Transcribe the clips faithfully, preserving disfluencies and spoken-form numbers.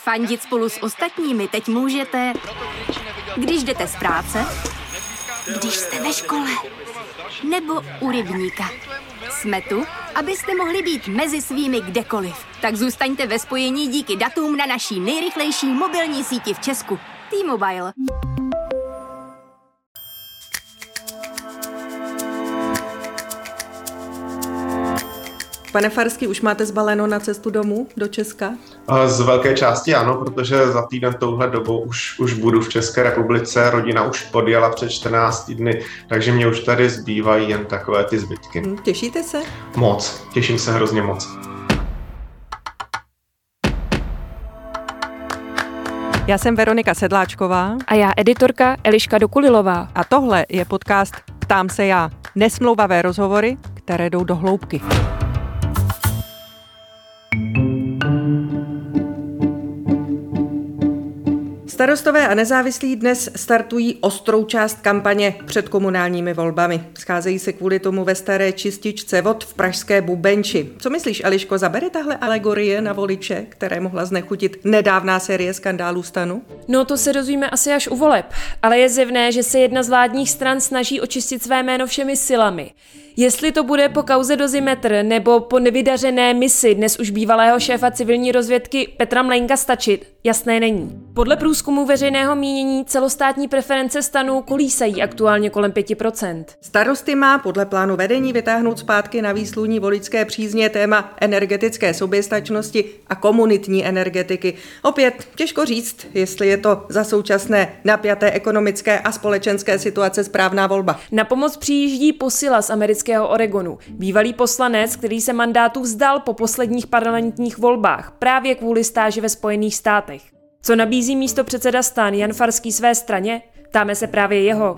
Fandit spolu s ostatními teď můžete, když jdete z práce, když jste ve škole, nebo u rybníka. Jsme tu, abyste mohli být mezi svými kdekoliv. Tak zůstaňte ve spojení díky datům na naší nejrychlejší mobilní síti v Česku. T-Mobile. Pane Farský, už máte zbaleno na cestu domů do Česka? Z velké části ano, protože za týden touhle dobou už, už budu v České republice, rodina už podjela před čtrnácti dny, takže mě už tady zbývají jen takové ty zbytky. Těšíte se? Moc, těším se hrozně moc. Já jsem Veronika Sedláčková. A já editorka Eliška Dokulilová. A tohle je podcast Ptám se já. Nesmlouvavé rozhovory, které jdou do hloubky. Starostové a nezávislí dnes startují ostrou část kampaně před komunálními volbami. Scházejí se kvůli tomu ve staré čističce vod v pražské Bubenči. Co myslíš, Eliško, zabere tahle alegorie na voliče, které mohla znechutit nedávná série skandálů STANu? No to se dozvíme asi až u voleb, ale je zjevné, že se jedna z vládních stran snaží očistit své jméno všemi silami. Jestli to bude po kauze Dozimetr nebo po nevydařené misi dnes už bývalého šéfa civilní rozvědky Petra Mlejnka stačit, jasné není. Podle průzkumu veřejného mínění celostátní preference STANu kolísají aktuálně kolem pět procent. Starosty má podle plánu vedení vytáhnout zpátky na výsluní voličské přízně téma energetické soběstačnosti a komunitní energetiky. Opět těžko říct, jestli je to za současné napjaté ekonomické a společenské situace správná volba. Na pomoc přijíždí posila z amerického Oregonu, bývalý poslanec, který se mandátu vzdal po posledních parlamentních volbách právě kvůli stáži ve Spojených státech. Co nabízí místopředseda STAN Jan Farský své straně? Ptáme se právě jeho.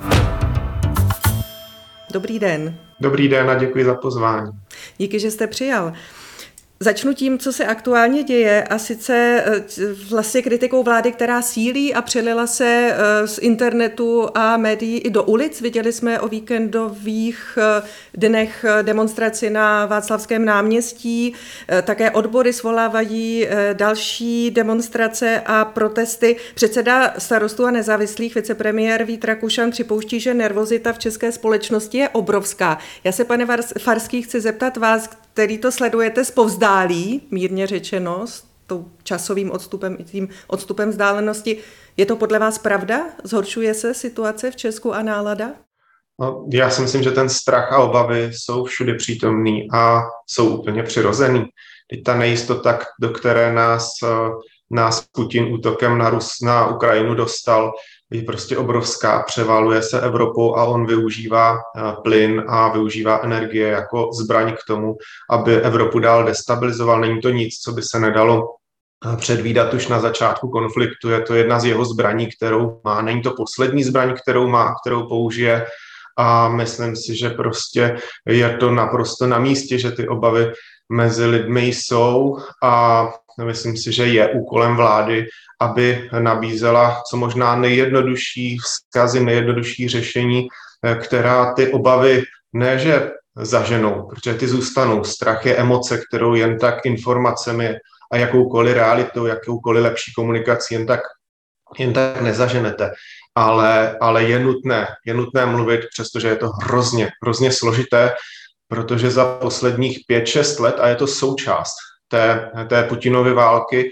Dobrý den. Dobrý den a děkuji za pozvání. Díky, že jste přijal. Začnu tím, co se aktuálně děje, a sice vlastně kritikou vlády, která sílí a přelila se z internetu a médií i do ulic. Viděli jsme o víkendových dnech demonstraci na Václavském náměstí. Také odbory svolávají další demonstrace a protesty. Předseda Starostů a nezávislých, vicepremiér Vít Rakušan, připouští, že nervozita v české společnosti je obrovská. Já se, pane Farský, chci zeptat vás, který to sledujete zpovzdálí, mírně řečeno, s tou časovým odstupem i tím odstupem vzdálenosti. Je to podle vás pravda? Zhoršuje se situace v Česku a nálada? No, já si myslím, že ten strach a obavy jsou všude přítomný a jsou úplně přirozený. Teď ta nejistota, do které nás, nás Putin útokem na, Rus, na Ukrajinu dostal, je prostě obrovská, převaluje se Evropou a on využívá plyn a využívá energie jako zbraň k tomu, aby Evropu dál destabilizoval. Není to nic, co by se nedalo předvídat už na začátku konfliktu. Je to jedna z jeho zbraní, kterou má. Není to poslední zbraň, kterou má, kterou použije. A myslím si, že prostě je to naprosto na místě, že ty obavy mezi lidmi jsou a myslím si, že je úkolem vlády, aby nabízela co možná nejjednodušší vzkazy, nejjednodušší řešení, která ty obavy ne, že zaženou, protože ty zůstanou. Strach je emoce, kterou jen tak informacemi a jakoukoliv realitou, jakoukoliv lepší komunikací jen tak, jen tak nezaženete. Ale, ale je nutné, je nutné mluvit, přestože je to hrozně, hrozně složité, protože za posledních pět šest let, a je to součást té, té Putinovy války,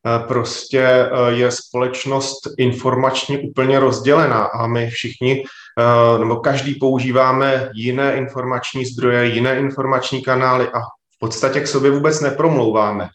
prostě je společnost informačně úplně rozdělená a my všichni, nebo každý používáme jiné informační zdroje, jiné informační kanály a v podstatě k sobě vůbec nepromlouváme.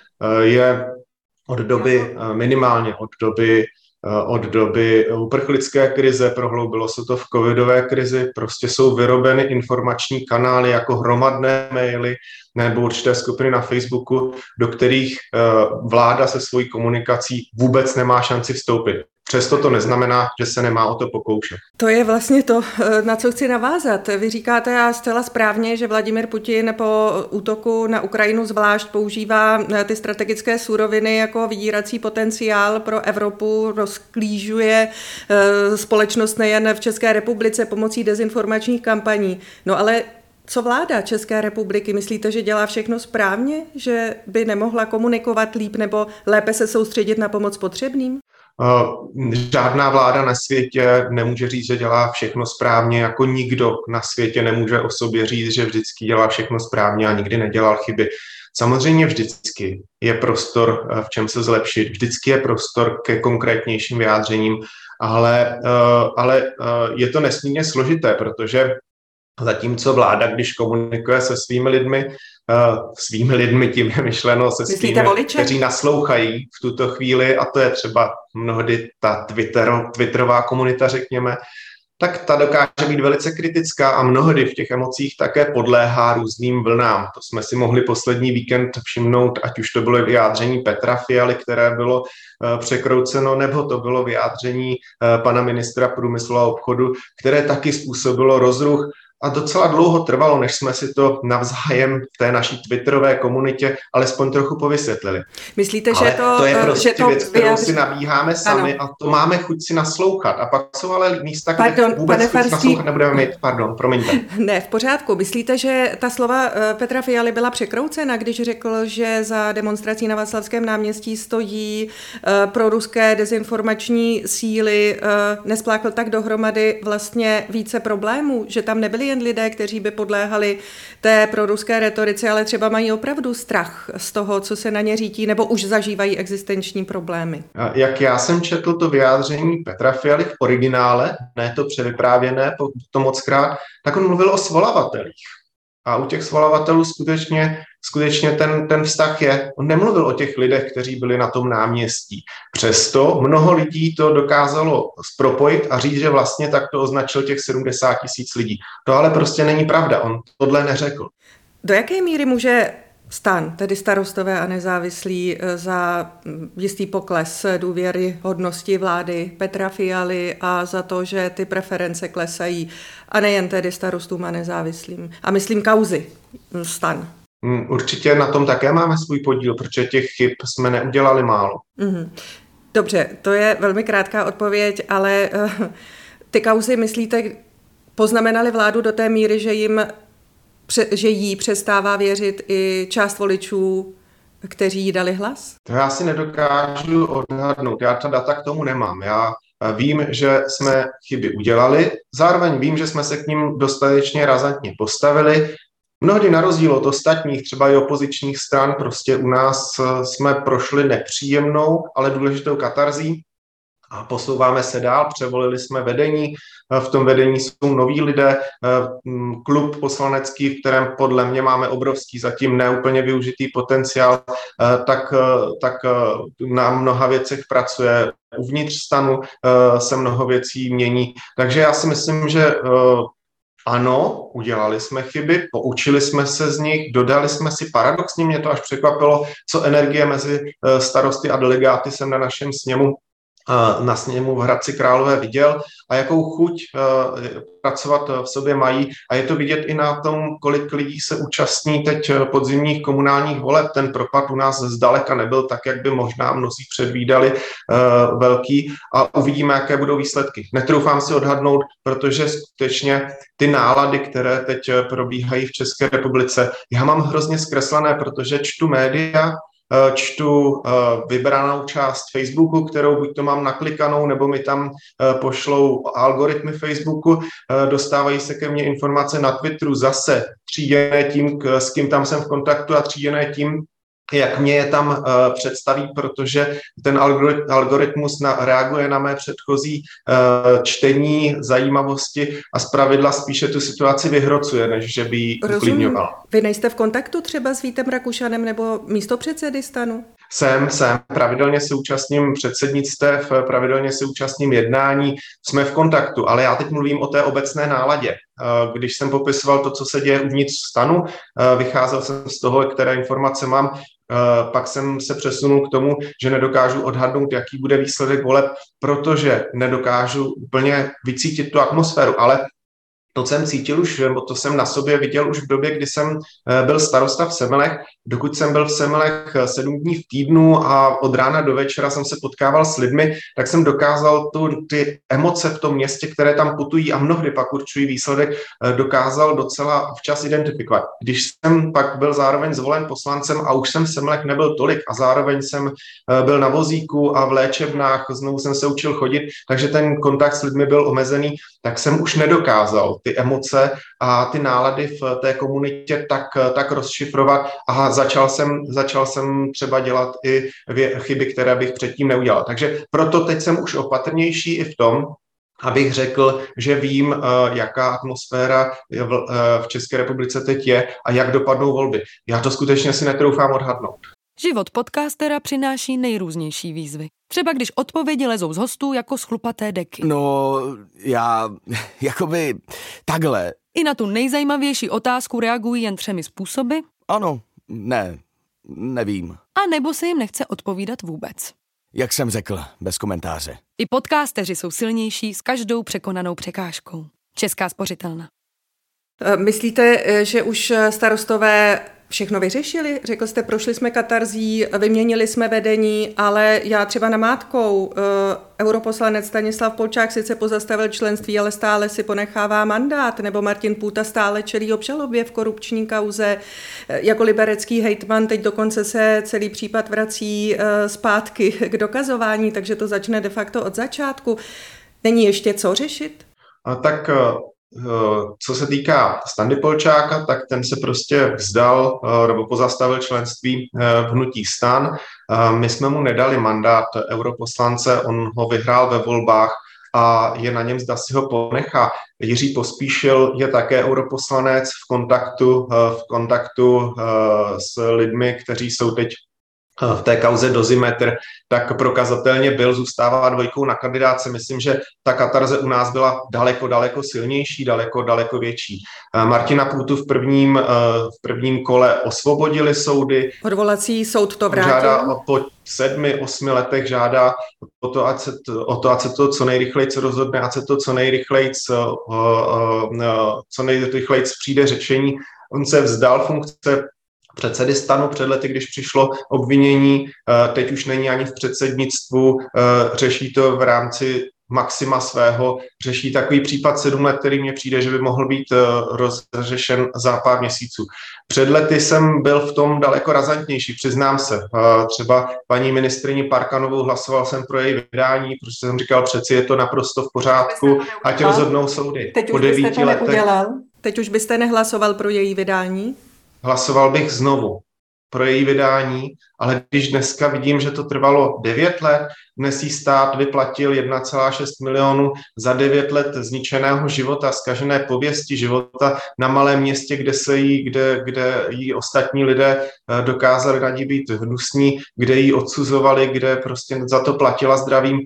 Je od doby, minimálně od doby, od doby uprchlické krize, prohloubilo se to v covidové krizi, prostě jsou vyrobeny informační kanály jako hromadné maily nebo určité skupiny na Facebooku, do kterých vláda se svojí komunikací vůbec nemá šanci vstoupit. Přesto to neznamená, že se nemá o to pokoušet. To je vlastně to, na co chci navázat. Vy říkáte a zcela správně, že Vladimir Putin po útoku na Ukrajinu zvlášť používá ty strategické suroviny jako vydírací potenciál pro Evropu, rozklížuje společnost nejen v České republice pomocí dezinformačních kampaní. No ale Co vláda České republiky? Myslíte, že dělá všechno správně? Že by nemohla komunikovat líp nebo lépe se soustředit na pomoc potřebným? Žádná vláda na světě nemůže říct, že dělá všechno správně, jako nikdo na světě nemůže o sobě říct, že vždycky dělá všechno správně a nikdy nedělal chyby. Samozřejmě vždycky je prostor, v čem se zlepšit, vždycky je prostor ke konkrétnějším vyjádřením, ale, ale je to nesmírně složité, protože zatímco vláda, když komunikuje se svými lidmi, svými lidmi tím je myšleno se svými, kteří naslouchají v tuto chvíli, a to je třeba mnohdy ta Twitter, twitterová komunita, řekněme, tak ta dokáže být velice kritická a mnohdy v těch emocích také podléhá různým vlnám. To jsme si mohli poslední víkend všimnout, ať už to bylo vyjádření Petra Fialy, které bylo uh, překrouceno, nebo to bylo vyjádření uh, pana ministra průmyslu a obchodu, které taky způsobilo rozruch. A docela dlouho trvalo, než jsme si to navzájem v té naší twitterové komunitě alespoň trochu povysvětlili. Myslíte, ale že to... to je prostě že to věc, kterou vyjádř... si nabíháme sami, ano. A to máme chuť si naslouchat. A pak jsou ale místa, kde Pardon, vůbec chuť Farský... naslouchat nebudeme mít. Pardon, promiňte. Ne, v pořádku. Myslíte, že ta slova Petra Fialy byla překroucena, když řekl, že za demonstrací na Václavském náměstí stojí uh, proruské dezinformační síly, uh, nespláchl tak dohromady vlastně více problémů, že tam nebyli jen lidé, kteří by podléhali té proruské retorice, ale třeba mají opravdu strach z toho, co se na ně řítí, nebo už zažívají existenční problémy. Jak já jsem četl to vyjádření Petra Fialy v originále, ne to převyprávěné, to mockrát, tak on mluvil o svolavatelích. A u těch svolavatelů skutečně, skutečně ten, ten vztah je. On nemluvil o těch lidech, kteří byli na tom náměstí. Přesto mnoho lidí to dokázalo propojit a říct, že vlastně tak to označil těch sedmdesát tisíc lidí. To ale prostě není pravda. On tohle neřekl. Do jaké míry může STAN, tedy Starostové a nezávislí, za jistý pokles důvěryhodnosti vlády Petra Fialy a za to, že ty preference klesají, a nejen tedy Starostům a nezávislým? A myslím kauzy STAN. Určitě na tom také máme svůj podíl, protože těch chyb jsme neudělali málo. Mm-hmm. Dobře, to je velmi krátká odpověď, ale uh, ty kauzy, myslíte, poznamenaly vládu do té míry, že jim že jí přestává věřit i část voličů, kteří jí dali hlas? To já si nedokážu odhadnout. Já ta data k tomu nemám. Já vím, že jsme chyby udělali, zároveň vím, že jsme se k nim dostatečně razantně postavili. Mnohdy na rozdíl od ostatních, třeba i opozičních stran, prostě u nás jsme prošli nepříjemnou, ale důležitou katarzí a posouváme se dál, převolili jsme vedení, v tom vedení jsou noví lidé, klub poslanecký, v kterém podle mě máme obrovský, zatím neúplně využitý potenciál, tak, tak na mnoha věcech pracuje. Uvnitř STANu se mnoho věcí mění, takže já si myslím, že ano, udělali jsme chyby, poučili jsme se z nich, dodali jsme si, paradoxně mě to až překvapilo, co energie mezi starosty a delegáty jsem na našem sněmu na sněmu v Hradci Králové viděl a jakou chuť uh, pracovat v sobě mají. A je to vidět i na tom, kolik lidí se účastní teď podzimních komunálních voleb. Ten propad u nás zdaleka nebyl tak, jak by možná mnozí předvídali, uh, velký, a uvidíme, jaké budou výsledky. Netroufám si odhadnout, protože skutečně ty nálady, které teď probíhají v České republice, já mám hrozně zkreslené, protože čtu média, čtu vybranou část Facebooku, kterou buď to mám naklikanou, nebo mi tam pošlou algoritmy Facebooku, dostávají se ke mně informace na Twitteru zase tříděné tím, s kým tam jsem v kontaktu, a tříděné tím, jak mě je tam uh, představí, protože ten algorit- algoritmus na, reaguje na mé předchozí uh, čtení, zajímavosti a zpravidla spíše tu situaci vyhrocuje, než že by ji uklidňoval. Vy nejste v kontaktu třeba s Vítem Rakušanem nebo místopředsedy STANu? Jsem, jsem. Pravidelně se účastním předsednictev, pravidelně se účastním jednání, jsme v kontaktu, ale já teď mluvím o té obecné náladě. Když jsem popisoval to, co se děje uvnitř STANu, vycházel jsem z toho, které informace mám, pak jsem se přesunul k tomu, že nedokážu odhadnout, jaký bude výsledek voleb, protože nedokážu úplně vycítit tu atmosféru, ale to jsem cítil už, nebo to jsem na sobě viděl už v době, kdy jsem byl starosta v Semilech. Dokud jsem byl v Semilech sedm dní v týdnu a od rána do večera jsem se potkával s lidmi, tak jsem dokázal tu, ty emoce v tom městě, které tam putují a mnohdy pak určují výsledek, dokázal docela včas identifikovat. Když jsem pak byl zároveň zvolen poslancem a už jsem v Semilech nebyl tolik a zároveň jsem byl na vozíku a v léčebnách, znovu jsem se učil chodit, takže ten kontakt s lidmi byl omezený, tak jsem už nedokázal ty emoce a ty nálady v té komunitě tak, tak rozšifrovat a začal jsem, začal jsem třeba dělat i chyby, které bych předtím neudělal. Takže proto teď jsem už opatrnější i v tom, abych řekl, že vím, jaká atmosféra v České republice teď je a jak dopadnou volby. Já to skutečně si netroufám odhadnout. Život podcastera přináší nejrůznější výzvy. Třeba když odpovědi lezou z hostů jako z chlupaté deky. No, já, jakoby, takhle. I na tu nejzajímavější otázku reagují jen třemi způsoby. Ano, ne, nevím. A nebo se jim nechce odpovídat vůbec. Jak jsem řekl, bez komentáře. I podcasteři jsou silnější s každou překonanou překážkou. Česká spořitelna. Myslíte, že už starostové všechno vyřešili? Řekl jste, prošli jsme katarzí, vyměnili jsme vedení, ale já třeba namátkou, europoslanec Stanislav Polčák sice pozastavil členství, ale stále si ponechává mandát, nebo Martin Půta stále čelí obžalobě v korupční kauze. Jako liberecký hejtman teď dokonce se celý případ vrací zpátky k dokazování, takže to začne de facto od začátku. Není ještě co řešit? A tak co se týká Standy Polčáka, tak ten se prostě vzdal nebo pozastavil členství v hnutí STAN. My jsme mu nedali mandát europoslance, on ho vyhrál ve volbách a je na něm, zda si ho ponechá. Jiří Pospíšil je také europoslanec v kontaktu, v kontaktu s lidmi, kteří jsou teď v té kauze Dozimetr, tak prokazatelně byl, zůstává dvojkou na kandidáce. Myslím, že ta katarze u nás byla daleko, daleko silnější, daleko, daleko větší. Martina Půtu v prvním, v prvním kole osvobodili soudy. Odvolací soud to vrátil. Žádá po sedmi, osmi letech žádá o to, ať se to, o to, ať se to co nejrychleji rozhodne, ať se to co nejrychleji, co nejrychleji přijde řešení. On se vzdal funkce předsedy STANu před lety, když přišlo obvinění, teď už není ani v předsednictvu, řeší to v rámci maxima svého, řeší takový případ sedm let, který mně přijde, že by mohl být rozřešen za pár měsíců. Před lety jsem byl v tom daleko razantnější, přiznám se. Třeba paní ministryni Parkanovou hlasoval jsem pro její vydání, protože jsem říkal, přeci je to naprosto v pořádku, ať rozhodnou soudy. Teď už byste to neudělal? Teď už byste nehlasoval pro její vydání? Hlasoval bych znovu pro její vydání, ale když dneska vidím, že to trvalo devět let, dnes jí stát vyplatil jedna celá šest milionu za devět let zničeného života, zkažené pověsti života na malém městě, kde se jí, kde, kde jí ostatní lidé dokázali na ní být hnusní, kde jí odsuzovali, kde prostě za to platila zdravím.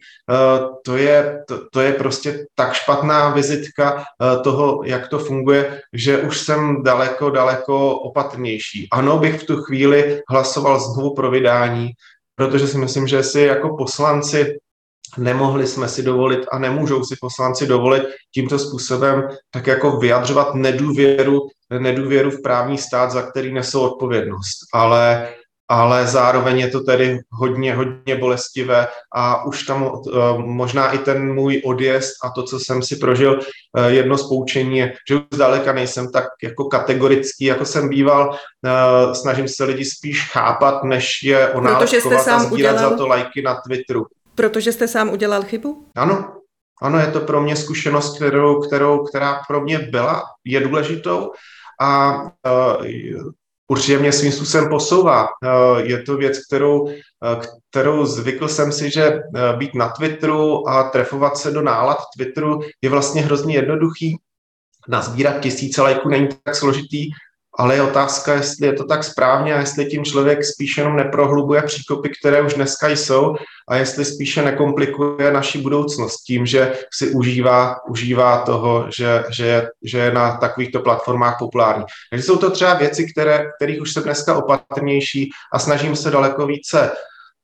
To je, to, to je prostě tak špatná vizitka toho, jak to funguje, že už jsem daleko, daleko opatrnější. Ano, bych v tu chvíli hlasoval znovu pro vydání, protože si myslím, že si jako poslanci nemohli jsme si dovolit a nemůžou si poslanci dovolit tímto způsobem tak jako vyjadřovat nedůvěru, nedůvěru v právní stát, za který nesou odpovědnost. Ale, ale zároveň je to tedy hodně, hodně bolestivé a už tam možná i ten můj odjezd a to, co jsem si prožil, jedno z poučení je, že už zdaleka nejsem tak jako kategorický, jako jsem býval. Snažím se lidi spíš chápat, než je onálepkovat a sbírat udělal... za to lajky na Twitteru. Protože jste sám udělal chybu? Ano, ano, je to pro mě zkušenost, kterou, kterou, která pro mě byla, je důležitou a uh, určitě mě svým způsobem posouvá. Uh, je to věc, kterou, uh, kterou zvykl jsem si, že uh, být na Twitteru a trefovat se do nálad Twitteru je vlastně hrozně jednoduchý. Nazbírat tisíce lajků není tak složitý, ale je otázka, jestli je to tak správně a jestli tím člověk spíš jenom neprohlubuje příkopy, které už dneska jsou a jestli spíše nekomplikuje naši budoucnost tím, že si užívá, užívá toho, že, že, je, že je na takovýchto platformách populární. Takže jsou to třeba věci, které, kterých už jsem dneska opatrnější a snažím se daleko více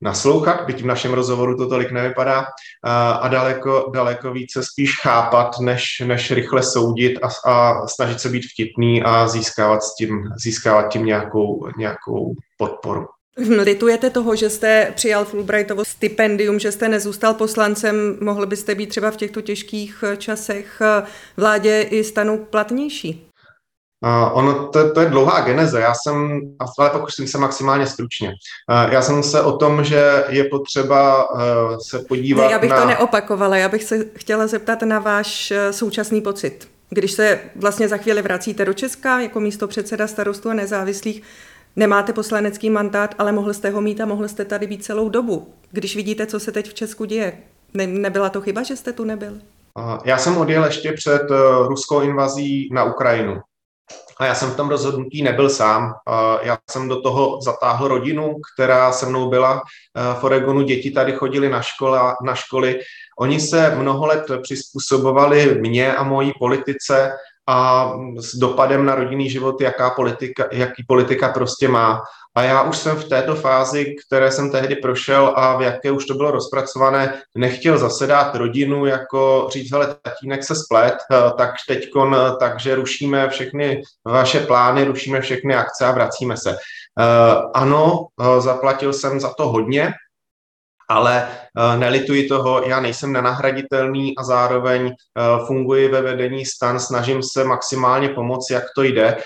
naslouchat, byť v našem rozhovoru to tolik nevypadá, a daleko, daleko více spíš chápat, než, než rychle soudit a, a snažit se být vtipný a získávat s tím, získávat tím nějakou, nějakou podporu. Litujete toho, že jste přijal Fulbrightovo stipendium, že jste nezůstal poslancem, mohl byste být třeba v těchto těžkých časech vládě i stanu platnější? Uh, ono, to, to je dlouhá geneze, já jsem, ale pokusím se maximálně stručně. Uh, já jsem se o tom, že je potřeba uh, se podívat na... Ne, já bych na... to neopakovala, já bych se chtěla zeptat na váš současný pocit. Když se vlastně za chvíli vracíte do Česka jako místopředseda Starostů a nezávislých, nemáte poslanecký mandát, ale mohl jste ho mít a mohl jste tady být celou dobu. Když vidíte, co se teď v Česku děje, ne, nebyla to chyba, že jste tu nebyl? Uh, já jsem odjel ještě před uh, ruskou invazí na Ukrajinu. A já jsem v tom rozhodnutí nebyl sám. Já jsem do toho zatáhl rodinu, která se mnou byla v Oregonu. Děti tady chodili na, škola, na školy. Oni se mnoho let přizpůsobovali mně a mojí politice a s dopadem na rodinný život, jaká politika, jaký politika prostě má. A já už jsem v této fázi, které jsem tehdy prošel a v jaké už to bylo rozpracované, nechtěl zase dát rodinu, jako říct, hele, tatínek se splet, tak teďkon, takže rušíme všechny vaše plány, rušíme všechny akce a vracíme se. Ano, zaplatil jsem za to hodně, ale nelituji toho, já nejsem nenahraditelný a zároveň funguji ve vedení stan, snažím se maximálně pomoct, jak to jde.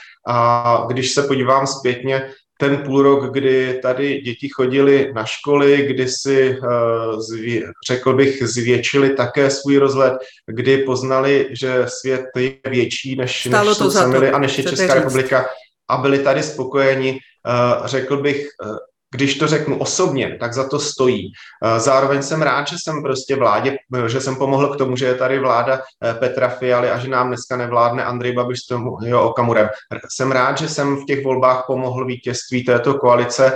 A když se podívám zpětně, ten půl rok, kdy tady děti chodily na školy, kdy si, zvě, řekl bych, zvětšili také svůj rozhled, kdy poznali, že svět je větší, než, než jsou sami a než je Česká republika a byli tady spokojeni, řekl bych, když to řeknu osobně, tak za to stojí. Zároveň jsem rád, že jsem prostě vládě, že jsem pomohl k tomu, že je tady vláda Petra Fialy a že nám dneska nevládne Andrej Babiš s tomu jeho Okamurem. Jsem rád, že jsem v těch volbách pomohl vítězství této koalice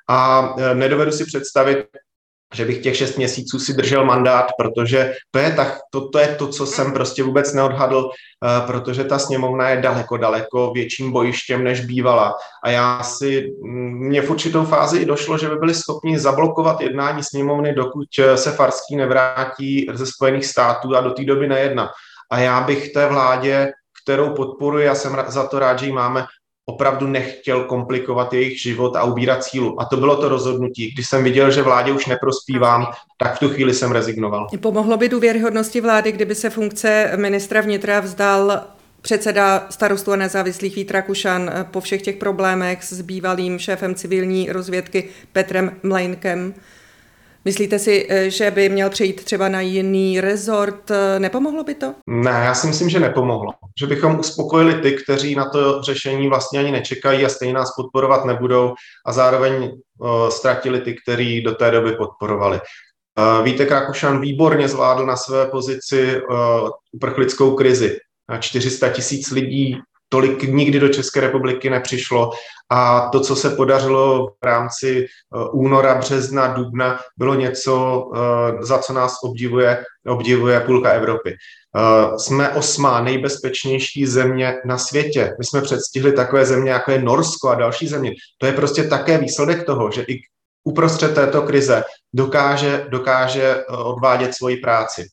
a nedovedu si představit, že bych těch šest měsíců si držel mandát, protože to je, tak, to, to je to, co jsem prostě vůbec neodhadl, uh, protože ta sněmovna je daleko, daleko větším bojištěm, než bývala. A já si, mně v určitou fázi došlo, že by byli schopni zablokovat jednání sněmovny, dokud se Farský nevrátí ze Spojených států a do té doby nejedna. A já bych té vládě, kterou podporuji, já jsem za to rád, že ji máme, opravdu nechtěl komplikovat jejich život a ubírat sílu. A to bylo to rozhodnutí. Když jsem viděl, že vládě už neprospívám, tak v tu chvíli jsem rezignoval. Pomohlo by důvěryhodnosti vlády, kdyby se funkce ministra vnitra vzdal předseda Starostů a nezávislých Vít Rakušan po všech těch problémech s bývalým šéfem civilní rozvědky Petrem Mlejnkem? Myslíte si, že by měl přejít třeba na jiný rezort? Nepomohlo by to? Ne, já si myslím, že nepomohlo. Že bychom uspokojili ty, kteří na to řešení vlastně ani nečekají a stejně nás podporovat nebudou a zároveň uh, ztratili ty, kteří do té doby podporovali. Uh, Vítek Rakušan výborně zvládl na své pozici uh, uprchlickou krizi. čtyři sta tisíc lidí, tolik nikdy do České republiky nepřišlo a to, co se podařilo v rámci února, března, dubna, bylo něco, za co nás obdivuje, obdivuje půlka Evropy. Jsme osmá nejbezpečnější země na světě. My jsme předstihli takové země, jako je Norsko a další země. To je prostě také výsledek toho, že i uprostřed této krize dokáže, dokáže odvádět svoji práci.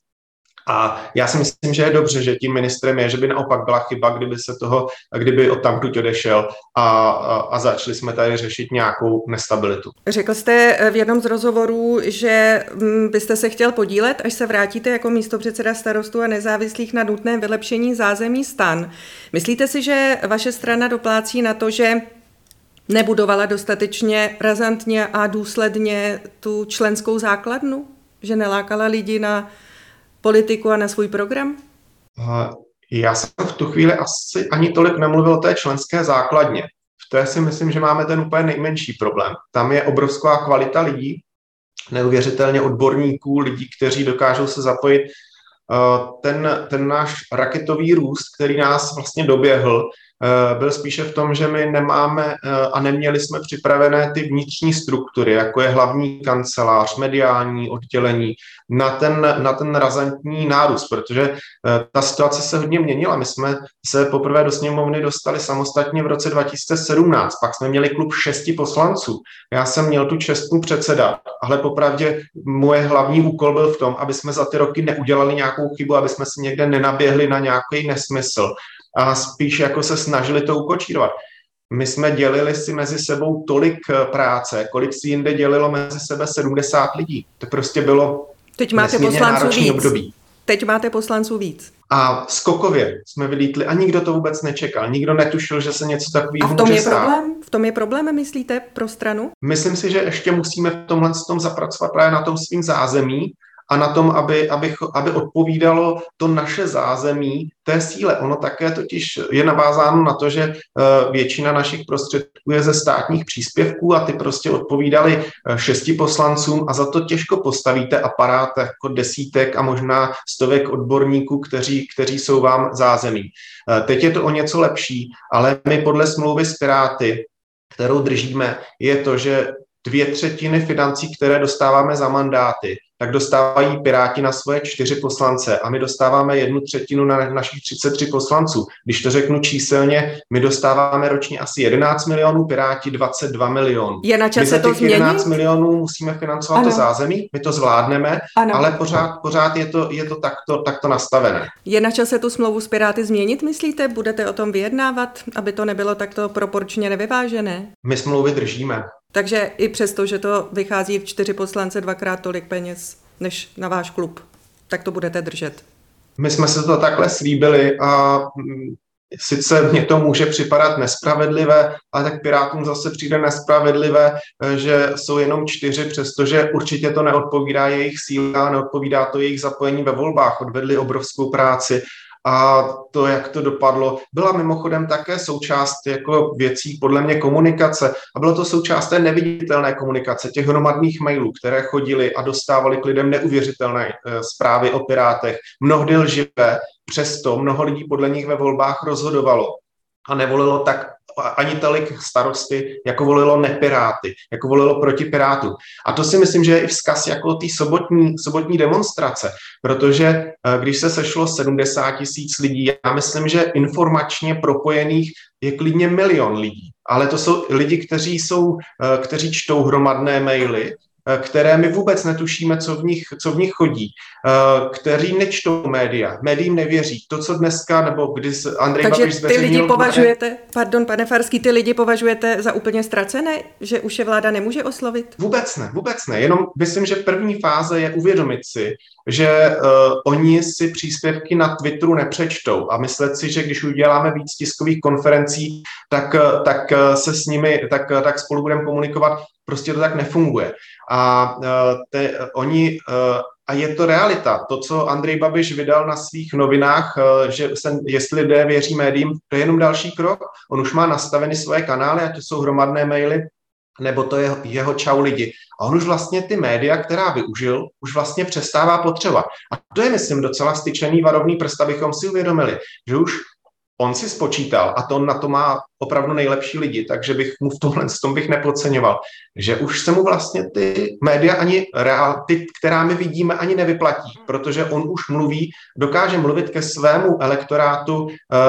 A já si myslím, že je dobře, že tím ministrem je, že by naopak byla chyba, kdyby se toho, kdyby odtamtud odešel a, a, a začali jsme tady řešit nějakou nestabilitu. Řekl jste v jednom z rozhovorů, že byste se chtěl podílet, až se vrátíte jako místopředseda Starostů a nezávislých na nutném vylepšení zázemí stan. Myslíte si, že vaše strana doplácí na to, že nebudovala dostatečně razantně a důsledně tu členskou základnu? Že nelákala lidi na politiku a na svůj program? Já jsem v tu chvíli asi ani tolik nemluvil o té členské základně. V té si myslím, že máme ten úplně nejmenší problém. Tam je obrovská kvalita lidí, neuvěřitelně odborníků, lidí, kteří dokážou se zapojit. Ten, ten náš raketový růst, který nás vlastně doběhl, byl spíše v tom, že my nemáme a neměli jsme připravené ty vnitřní struktury, jako je hlavní kancelář, mediální oddělení, na ten, na ten razantní nárůst, protože ta situace se hodně měnila. My jsme se poprvé do sněmovny dostali samostatně v roce dva tisíce sedmnáct, pak jsme měli klub šesti poslanců. Já jsem měl tu čest mu předsedat, ale popravdě moje hlavní úkol byl v tom, aby jsme za ty roky neudělali nějakou chybu, aby jsme si někde nenaběhli na nějaký nesmysl a spíš jako se snažili to ukočírovat. My jsme dělili si mezi sebou tolik práce, kolik si jinde dělilo mezi sebe sedmdesát lidí. To prostě bylo Teď máte poslanců víc. Období. Teď máte poslanců víc. A skokově jsme vylítli a nikdo to vůbec nečekal. Nikdo netušil, že se něco takového může stát. A v tom je problém? V tom je problém, myslíte, pro stranu? Myslím si, že ještě musíme v tomhle tom zapracovat právě na tom svým zázemí a na tom, aby, aby, aby odpovídalo to naše zázemí té síle. Ono také totiž je navázáno na to, že většina našich prostředků je ze státních příspěvků a ty prostě odpovídaly šesti poslancům a za to těžko postavíte aparát jako desítek a možná stovek odborníků, kteří, kteří jsou vám zázemí. Teď je to o něco lepší, ale my podle smlouvy s Piráty, kterou držíme, je to, že dvě třetiny financí, které dostáváme za mandáty, tak dostávají Piráti na svoje čtyři poslance a my dostáváme jednu třetinu na našich třicet tři poslanců. Když to řeknu číselně, my dostáváme ročně asi jedenáct milionů, Piráti dvacet dva milionů. Je na čase my za těch to změnit? jedenáct milionů musíme financovat ano. to zázemí, my to zvládneme, ano. ale pořád, pořád je to, je to takto, takto nastavené. Je na čase tu smlouvu s Piráty změnit, myslíte? Budete o tom vyjednávat, aby to nebylo takto proporčně nevyvážené? My smlouvy držíme. Takže i přesto, že to vychází v čtyři poslance dvakrát tolik peněz než na váš klub, tak to budete držet. My jsme se to takhle slíbili a sice mně to může připadat nespravedlivé, ale tak Pirátům zase přijde nespravedlivé, že jsou jenom čtyři, přestože určitě to neodpovídá jejich síle a neodpovídá to jejich zapojení ve volbách. Odvedli obrovskou práci. A to, jak to dopadlo, byla mimochodem také součást jako věcí podle mě komunikace a bylo to součást té neviditelné komunikace, těch hromadných mailů, které chodily a dostávali k lidem neuvěřitelné e, zprávy o Pirátech, mnohdy lživé, přesto mnoho lidí podle nich ve volbách rozhodovalo a nevolilo tak ani tolik starosty, jako volilo nepiráty, jako volilo proti Pirátům. A to si myslím, že je i vzkaz jako té sobotní, sobotní demonstrace, protože když se sešlo sedmdesát tisíc lidí, já myslím, že informačně propojených je klidně milion lidí, ale to jsou lidi, kteří, jsou, kteří čtou hromadné maily, které my vůbec netušíme, co v nich, co v nich chodí, kteří nečtou média, médiím nevěří. To, co dneska, nebo když Andrej Takže Babiš zveřejnil... ty lidi považujete, pardon, pane Farský, ty lidi považujete za úplně ztracené, že už je vláda nemůže oslovit? Vůbec ne, vůbec ne. Jenom myslím, že první fáze je uvědomit si, že uh, oni si příspěvky na Twitteru nepřečtou a myslet si, že když uděláme víc tiskových konferencí, tak, tak se s nimi, tak, tak spolu budeme komunikovat. Prostě to tak nefunguje. A, uh, te, oni, uh, a je to realita. To, co Andrej Babiš vydal na svých novinách, uh, že se, jestli lidé věří médiím, to je jenom další krok. On už má nastaveny svoje kanály, ať to jsou hromadné maily, nebo to je jeho čau lidi. A on už vlastně ty média, která využil, už vlastně přestává potřebovat. A to je, myslím, docela styčený varovný prst, abychom si uvědomili, že už on si spočítal, a to na to má opravdu nejlepší lidi, takže bych mu v tomhle s tom bych nepodceňoval, že už se mu vlastně ty média ani real, ty, která my vidíme, ani nevyplatí, protože on už mluví, dokáže mluvit ke svému elektorátu uh,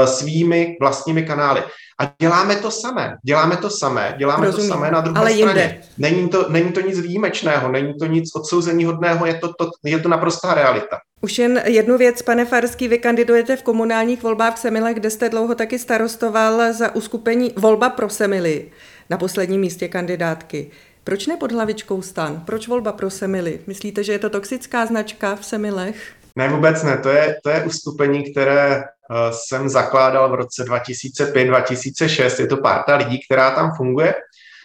svými vlastními kanály. A děláme to samé, děláme to samé, děláme Rozumím, to samé na druhé ale straně. Není to, není to nic výjimečného, není to nic odsouzeníhodného, je to, to, je to naprostá realita. Už jen jednu věc, pane Farský, vy kandidujete v komunálních volbách v Semilech, kde jste dlouho taky starostoval za uskupení Volba pro Semily na posledním místě kandidátky. Proč ne pod hlavičkou STAN? Proč Volba pro Semily? Myslíte, že je to toxická značka v Semilech? Ne, vůbec ne. To je, to je uskupení, které uh, jsem zakládal v roce dva tisíce pět dva tisíce šest. Je to parta lidí, která tam funguje.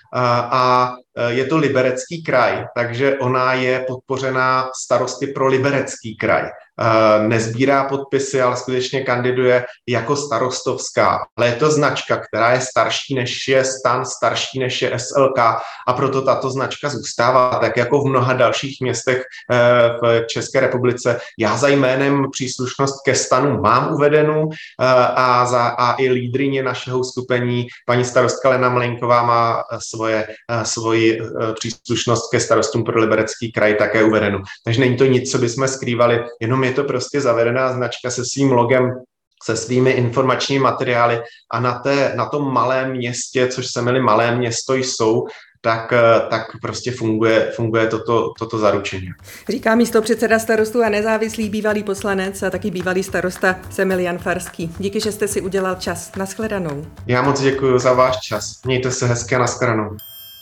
A je to Liberecký kraj, takže ona je podpořená starosty pro Liberecký kraj. nezbírá podpisy, ale skutečně kandiduje jako starostovská. Ale je to značka, která je starší než je STAN, starší než je S L K a proto tato značka zůstává, tak jako v mnoha dalších městech v České republice. Já za jménem příslušnost ke STANu mám uvedenou a, za, a i lídryně našeho uskupení, paní starostka Lena Mlejnková, má svoje, svoji příslušnost ke starostům pro Liberecký kraj také uvedenou. Takže není to nic, co bychom skrývali, jenom je to prostě zavedená značka se svým logem, se svými informačními materiály a na, té, na tom malém městě, což se jmenuje malé město jsou, tak, tak prostě funguje, funguje toto, toto zaručení. Říká místopředseda Starostů a nezávislý bývalý poslanec a taky bývalý starosta Semil Jan Farský. Díky, že jste si udělal čas. Nashledanou. Já moc děkuji za váš čas. Mějte se hezky a nashledanou.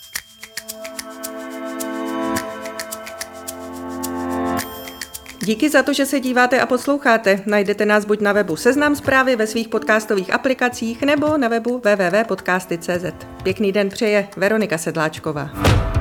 Díky za to, že se díváte a posloucháte. Najdete nás buď na webu Seznam Zprávy, ve svých podcastových aplikacích nebo na webu w w w tečka podcasty tečka c z. Pěkný den přeje Veronika Sedláčková.